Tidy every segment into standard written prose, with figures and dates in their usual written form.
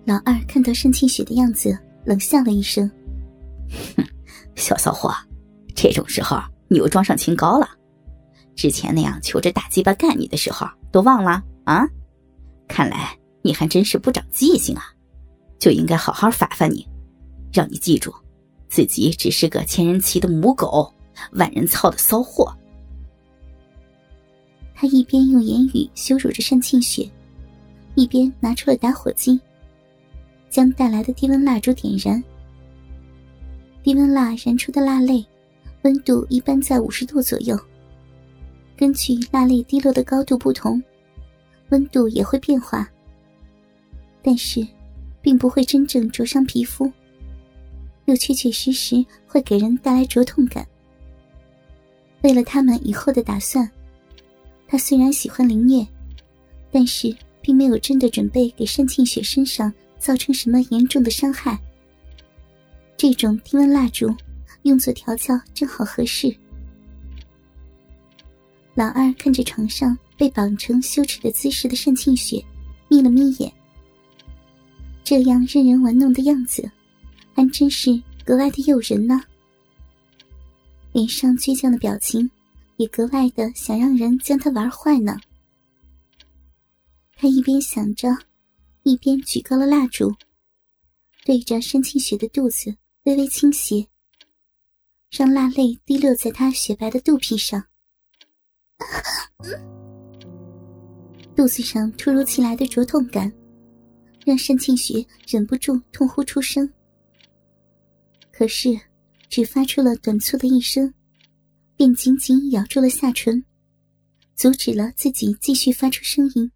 老二看到盛清雪的样子，冷笑了一声：“ 哼，小骚货，这种时候你又装上清高了。之前那样求着大鸡巴干你的时候，都忘了啊？看来你还真是不长记性啊！就应该好好罚罚你，让你记住，自己只是个千人骑的母狗，万人操的骚货。” 他一边用言语羞辱着盛清雪，一边拿出了打火机，将带来的低温蜡烛点燃。低温蜡燃出的蜡泪温度一般在50度左右，根据蜡泪滴落的高度不同，温度也会变化，但是并不会真正灼伤皮肤，又确确实实会给人带来灼痛感。为了他们以后的打算，他虽然喜欢凌虐，但是并没有真的准备给盛清雪身上造成什么严重的伤害。这种低温蜡烛用作调教正好合适。老二看着床上被绑成羞耻的姿势的盛清雪，眯了眯眼。这样任人玩弄的样子，还真是格外的诱人呢。脸上倔强的表情也格外的想让人将他玩坏呢。他一边想着，一边举高了蜡烛，对着盛清雪的肚子微微倾斜，让蜡泪滴落在她雪白的肚皮上。肚子上突如其来的灼痛感让盛清雪忍不住痛呼出声，可是只发出了短促的一声，便紧紧咬住了下唇，阻止了自己继续发出声音。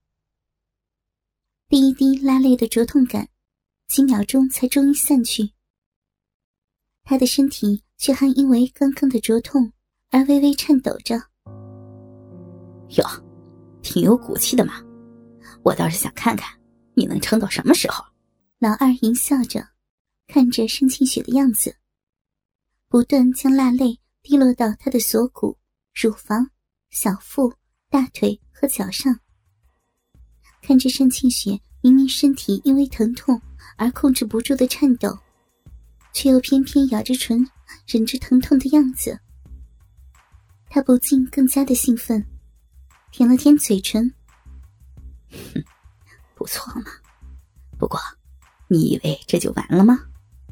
第一滴拉泪的灼痛感几秒钟才终于散去，他的身体却还因为刚刚的灼痛而微微颤抖着。 哟，挺有骨气的嘛，我倒是想看看你能撑到什么时候。 老二淫笑着看着盛清雪的样子，不断将蜡泪滴落到她的锁骨、乳房、小腹、大腿和脚上。看着盛清雪明明身体因为疼痛而控制不住的颤抖，却又偏偏咬着唇忍着疼痛的样子，他不禁更加的兴奋，舔了舔嘴唇。 不错嘛，不过你以为这就完了吗？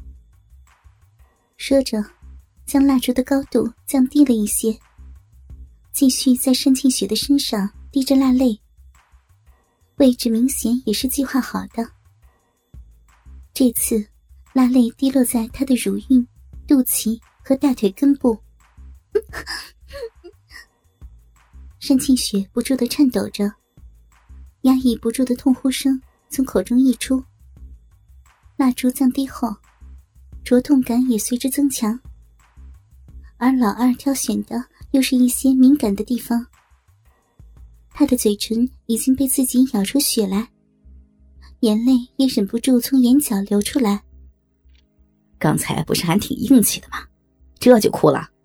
说着将蜡烛的高度降低了一些，继续在盛清雪的身上滴着蜡泪，位置明显也是计划好的。这次蜡泪滴落在她的乳晕、肚脐和大腿根部。盛清雪不住地颤抖着，压抑不住的痛呼声从口中溢出。蜡烛降低后，灼痛感也随之增强，而老二挑选的又是一些敏感的地方。他的嘴唇已经被自己咬出血来，眼泪也忍不住从眼角流出来。 刚才不是还挺硬气的吗？这就哭了？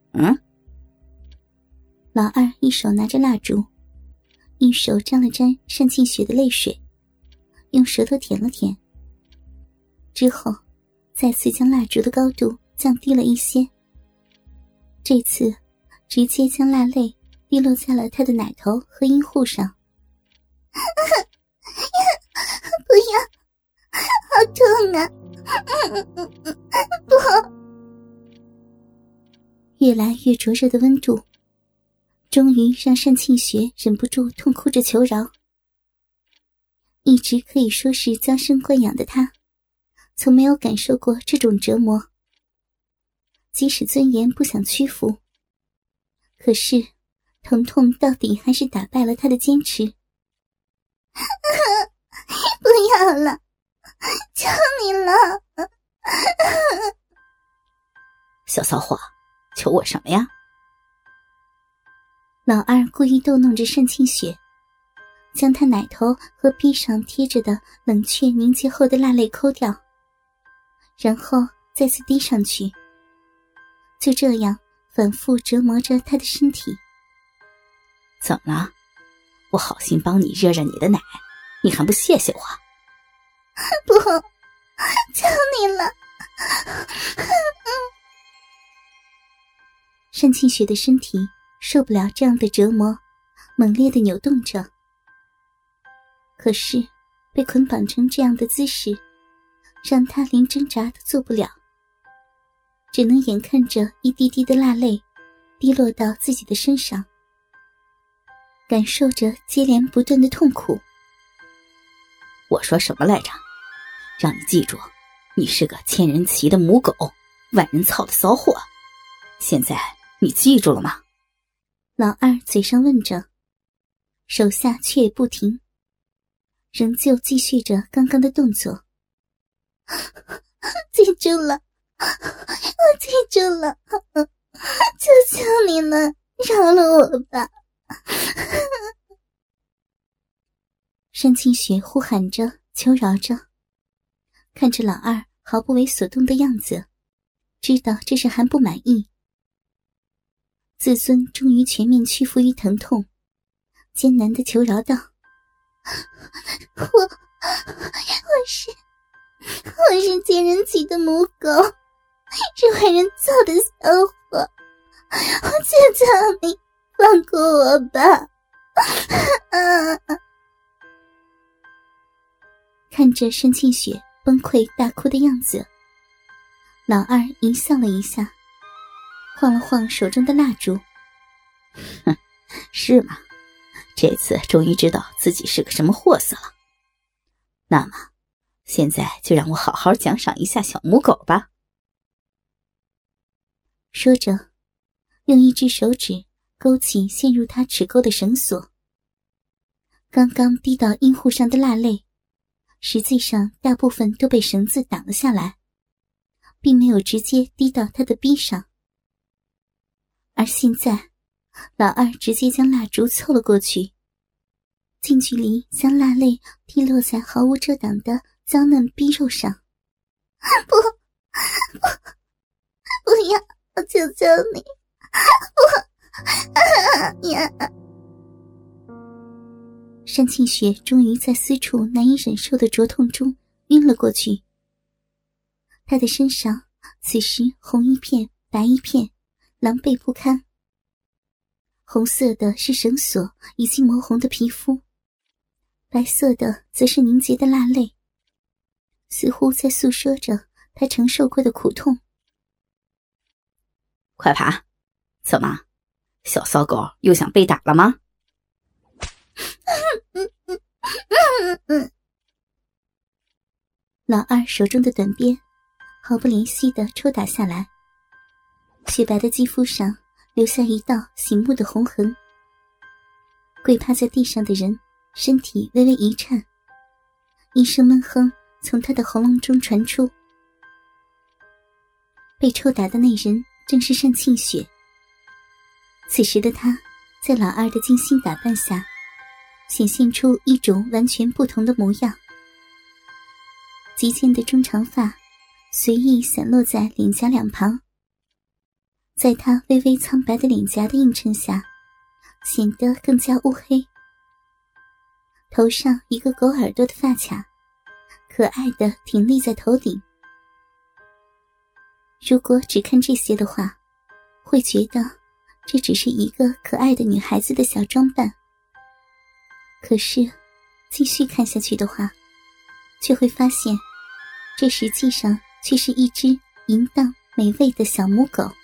老二一手拿着蜡烛，一手沾了沾盛清雪的泪水，用舌头舔了舔，之后再次将蜡烛的高度降低了一些，这次直接将蜡泪滴落在了他的奶头和阴户上。不要，好痛啊！不，越来越灼热的温度终于让盛清雪忍不住痛哭着求饶。一直可以说是娇生惯养的她，从没有感受过这种折磨。即使尊严不想屈服，可是疼痛到底还是打败了她的坚持。不要了，求你了！ 小骚货，求我什么呀？ 老二故意逗弄着盛清雪，将她奶头和臂上贴着的冷却凝结后的蜡泪抠掉，然后再次滴上去，就这样反复折磨着她的身体。 怎么了？我好心帮你热热你的奶，你还不谢谢我？ 不， 求你了！单庆雪的身体受不了这样的折磨，猛烈地扭动着。可是被捆绑成这样的姿势，让她连挣扎都做不了，只能眼看着一滴滴的蜡泪滴落到自己的身上，感受着接连不断的痛苦。 我说什么来着？让你记住，你是个千人骑的母狗，万人操的骚货。现在你记住了吗？ 老二嘴上问着，手下却也不停，仍旧继续着刚刚的动作。记住了，我记住了，求求你了，饶了我吧！单庆雪呼喊着，求饶着，看着老二毫不为所动的样子，知道这是还不满意。自尊终于全面屈服于疼痛，艰难地求饶道：我是贱人骑的母狗，是坏人造的骚货，我求求你放过我吧！看着单庆雪崩溃大哭的样子，老二淫笑了一下，晃了晃手中的蜡烛。 哼，是吗？这次终于知道自己是个什么货色了。那么现在就让我好好奖赏一下小母狗吧。 说着，用一只手指勾起陷入他齿沟的绳索。刚刚滴到阴户上的蜡泪，实际上大部分都被绳子挡了下来，并没有直接滴到他的逼上。而现在，老二直接将蜡烛凑了过去，近距离将蜡泪滴落在毫无遮挡的娇嫩逼肉上。不要，我求求你，单庆雪终于在私处难以忍受的灼痛中晕了过去。她的身上此时红一片白一片，狼狈不堪。红色的是绳索已经磨红的皮肤，白色的则是凝结的蜡泪，似乎在诉说着她承受过的苦痛。 快爬！怎么，小骚狗又想被打了吗？ 老二手中的短鞭毫不怜惜地抽打下来，雪白的肌肤上留下一道醒目的红痕。跪趴在地上的人身体微微一颤，一声闷哼从他的喉咙中传出。被抽打的那人正是单庆雪。此时的他在老二的精心打扮下，显现出一种完全不同的模样。及肩的中长发随意散落在脸颊两旁，在他微微苍白的脸颊的映衬下，显得更加乌黑。头上一个狗耳朵的发卡，可爱的挺立在头顶。如果只看这些的话，会觉得这只是一个可爱的女孩子的小装扮。可是继续看下去的话，却会发现这实际上却是一只淫荡美味的小母狗。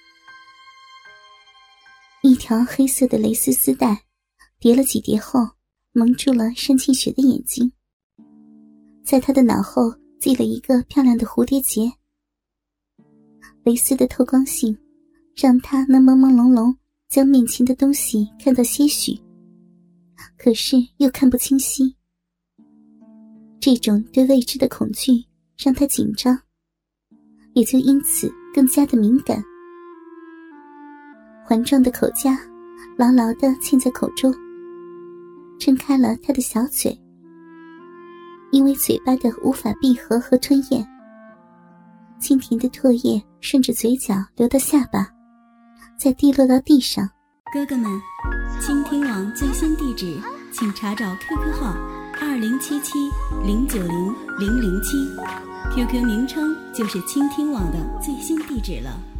一条黑色的蕾丝丝带叠了几叠后蒙住了单庆雪的眼睛，在她的脑后系了一个漂亮的蝴蝶结。蕾丝的透光性让她能朦朦胧胧将面前的东西看到些许，可是又看不清晰。这种对未知的恐惧让她紧张，也就因此更加的敏感。环状的口夹牢牢地嵌在口中，撑开了她的小嘴。因为嘴巴的无法闭合和吞咽，清甜的唾液顺着嘴角流到下巴，再滴落到地上。 哥哥们，倾听网最新地址请查找 QQ 号 2077-090-007，QQ 名称就是倾听网的最新地址了。